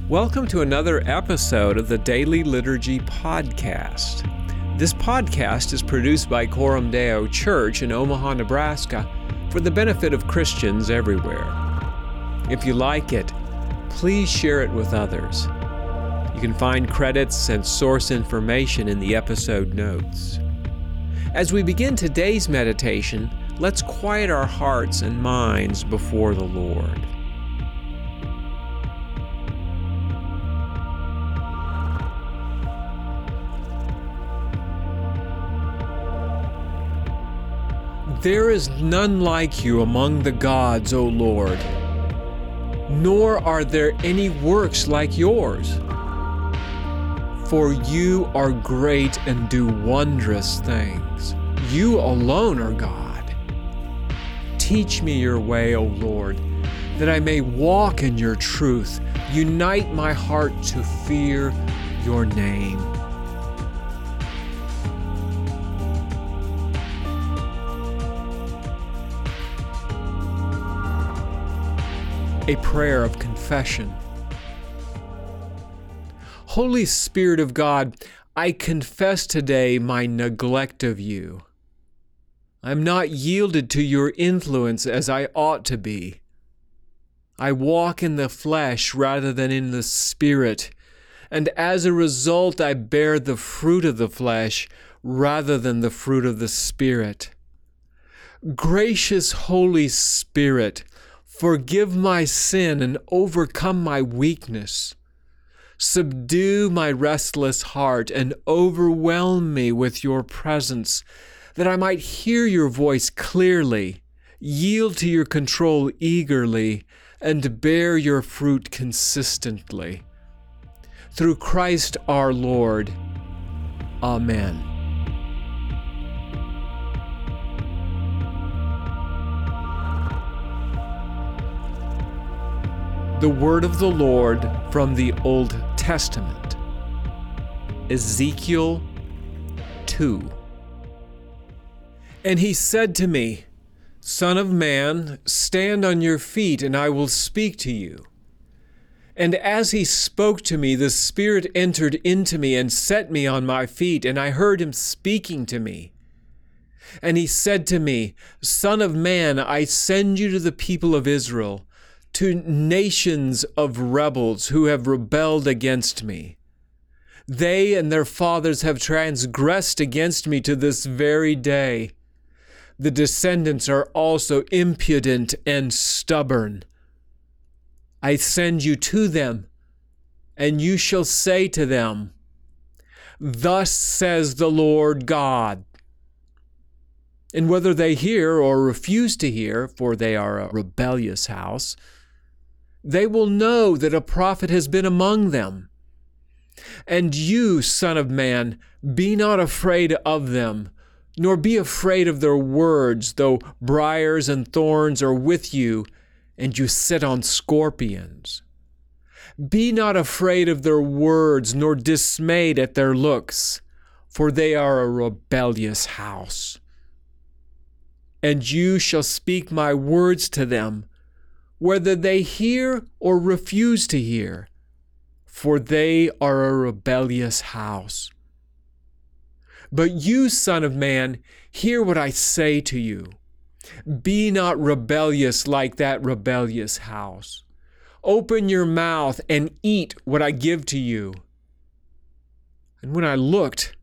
Welcome to another episode of the Daily Liturgy Podcast. This podcast is produced by Coram Deo Church in Omaha, Nebraska, for the benefit of Christians everywhere. If you like it, please share it with others. You can find credits and source information in the episode notes. As we begin today's meditation, let's quiet our hearts and minds before the Lord. There is none like you among the gods, O Lord, nor are there any works like yours. For you are great and do wondrous things. You alone are God. Teach me your way, O Lord, that I may walk in your truth. Unite my heart to fear your name. A prayer of confession. Holy Spirit of God, I confess today my neglect of you. I'm not yielded to your influence as I ought to be. I walk in the flesh rather than in the Spirit, and as a result I bear the fruit of the flesh rather than the fruit of the Spirit. Gracious Holy Spirit, forgive my sin and overcome my weakness. Subdue my restless heart and overwhelm me with your presence, that I might hear your voice clearly, yield to your control eagerly, and bear your fruit consistently. Through Christ our Lord. Amen. The word of the Lord from the Old Testament. Ezekiel 2. And he said to me, Son of man, stand on your feet, and I will speak to you. And as he spoke to me, the Spirit entered into me and set me on my feet, and I heard him speaking to me. And he said to me, Son of man, I send you to the people of Israel, to nations of rebels who have rebelled against me. They and their fathers have transgressed against me to this very day. The descendants are also impudent and stubborn. I send you to them, and you shall say to them, Thus says the Lord God. And whether they hear or refuse to hear, for they are a rebellious house, they will know that a prophet has been among them. And you, Son of man, be not afraid of them, nor be afraid of their words, though briars and thorns are with you, and you sit on scorpions. Be not afraid of their words, nor dismayed at their looks, for they are a rebellious house. And you shall speak my words to them, whether they hear or refuse to hear, for they are a rebellious house. But you, Son of man, hear what I say to you. Be not rebellious like that rebellious house. Open your mouth and eat what I give to you. And when I looked,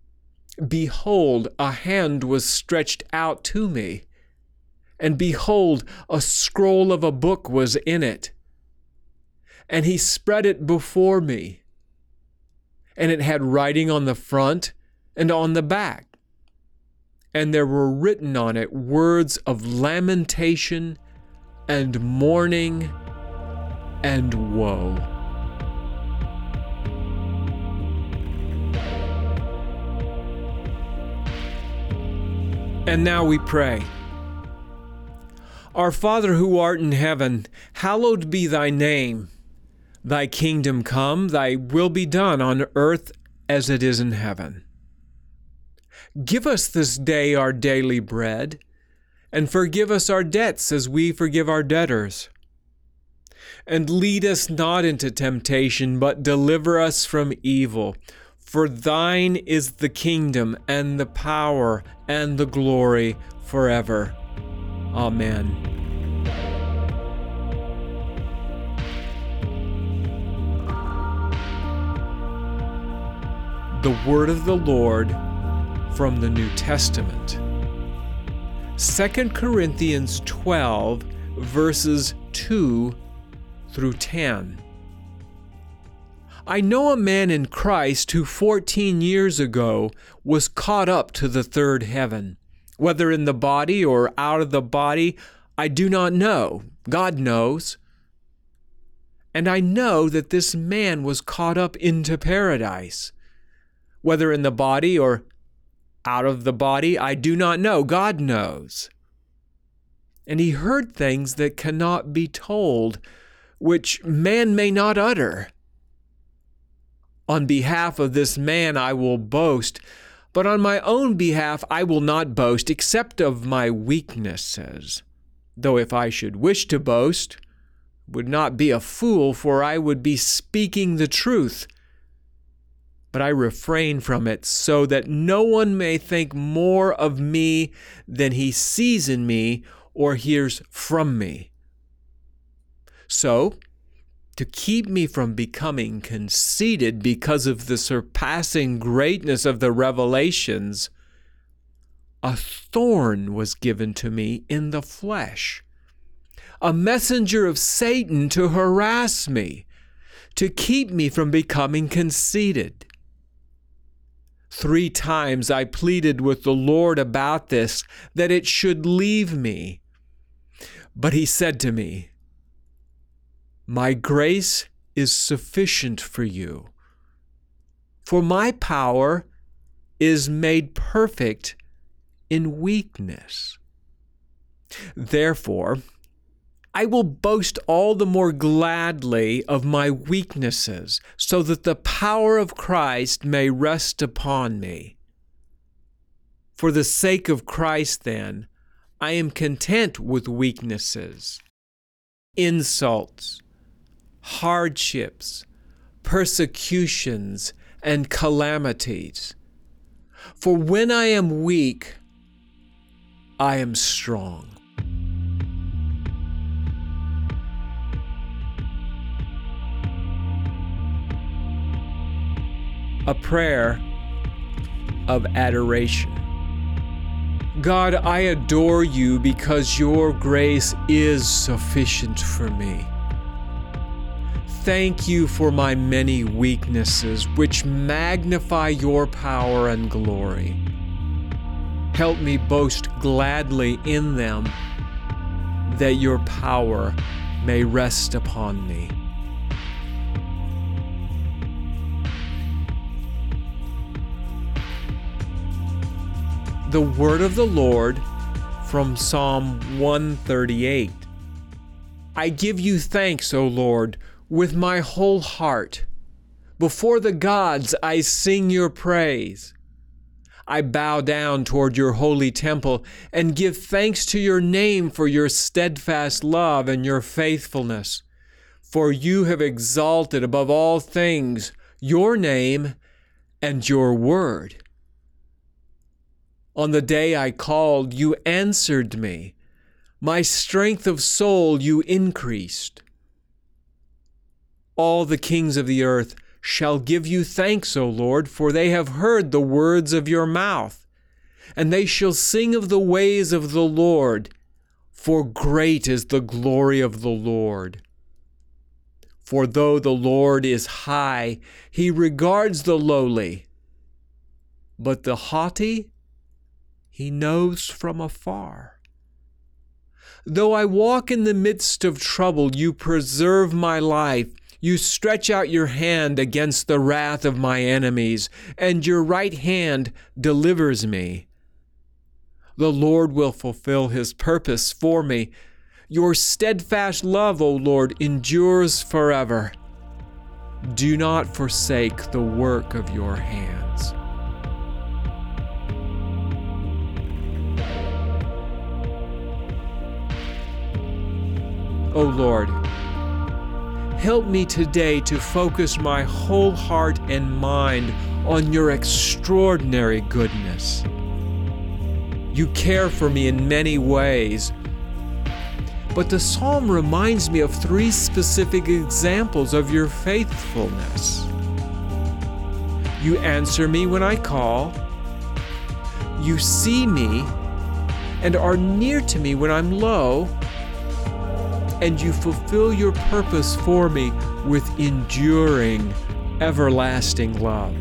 behold, a hand was stretched out to me. And behold, a scroll of a book was in it. And he spread it before me. And it had writing on the front and on the back. And there were written on it words of lamentation and mourning and woe. And now we pray. Our Father who art in heaven, hallowed be thy name. Thy kingdom come, thy will be done on earth as it is in heaven. Give us this day our daily bread, and forgive us our debts as we forgive our debtors. And lead us not into temptation, but deliver us from evil. For thine is the kingdom, and the power, and the glory, forever. Amen. The word of the Lord from the New Testament. 2 Corinthians 12, verses 2 through 10. I know a man in Christ who 14 years ago was caught up to the third heaven. Whether in the body or out of the body, I do not know. God knows. And I know that this man was caught up into paradise. Whether in the body or out of the body, I do not know. God knows. And he heard things that cannot be told, which man may not utter. On behalf of this man I will boast, but on my own behalf I will not boast, except of my weaknesses. Though if I should wish to boast, would not be a fool, for I would be speaking the truth. But I refrain from it, so that no one may think more of me than he sees in me or hears from me. So, to keep me from becoming conceited because of the surpassing greatness of the revelations, a thorn was given to me in the flesh, a messenger of Satan to harass me, to keep me from becoming conceited. 3 times I pleaded with the Lord about this, that it should leave me. But he said to me, My grace is sufficient for you, for my power is made perfect in weakness. Therefore, I will boast all the more gladly of my weaknesses, so that the power of Christ may rest upon me. For the sake of Christ, then, I am content with weaknesses, insults, hardships, persecutions, and calamities. For when I am weak, I am strong. A prayer of adoration. God, I adore you because your grace is sufficient for me. Thank you for my many weaknesses, which magnify your power and glory. Help me boast gladly in them, that your power may rest upon me. The word of the Lord from Psalm 138. I give you thanks, O Lord, with my whole heart. Before the gods I sing your praise. I bow down toward your holy temple and give thanks to your name for your steadfast love and your faithfulness. For you have exalted above all things your name and your word. On the day I called, you answered me. My strength of soul you increased. All the kings of the earth shall give you thanks, O Lord, for they have heard the words of your mouth. And they shall sing of the ways of the Lord, for great is the glory of the Lord. For though the Lord is high, he regards the lowly, but the haughty he knows from afar. Though I walk in the midst of trouble, you preserve my life. You stretch out your hand against the wrath of my enemies, and your right hand delivers me. The Lord will fulfill his purpose for me. Your steadfast love, O Lord, endures forever. Do not forsake the work of your hands. O Lord, Help me today to focus my whole heart and mind on your extraordinary goodness. You care for me in many ways, but the psalm reminds me of 3 specific examples of your faithfulness. You answer me when I call, you see me and are near to me when I'm low, and you fulfill your purpose for me with enduring, everlasting love.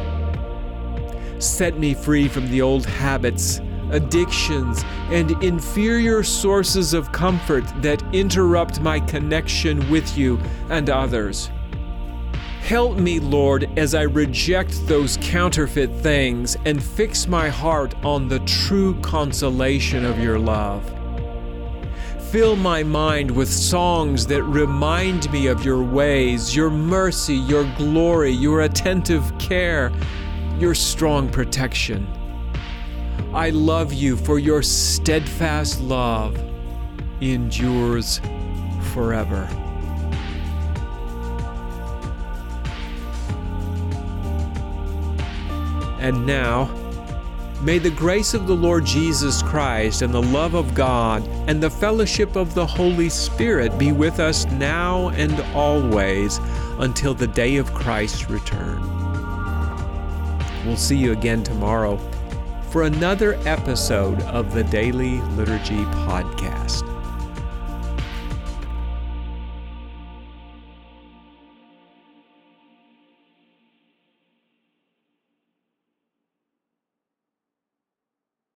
Set me free from the old habits, addictions, and inferior sources of comfort that interrupt my connection with you and others. Help me, Lord, as I reject those counterfeit things and fix my heart on the true consolation of your love. Fill my mind with songs that remind me of your ways, your mercy, your glory, your attentive care, your strong protection. I love you, for your steadfast love endures forever. And now, may the grace of the Lord Jesus Christ and the love of God and the fellowship of the Holy Spirit be with us now and always until the day of Christ's return. We'll see you again tomorrow for another episode of the Daily Liturgy Podcast.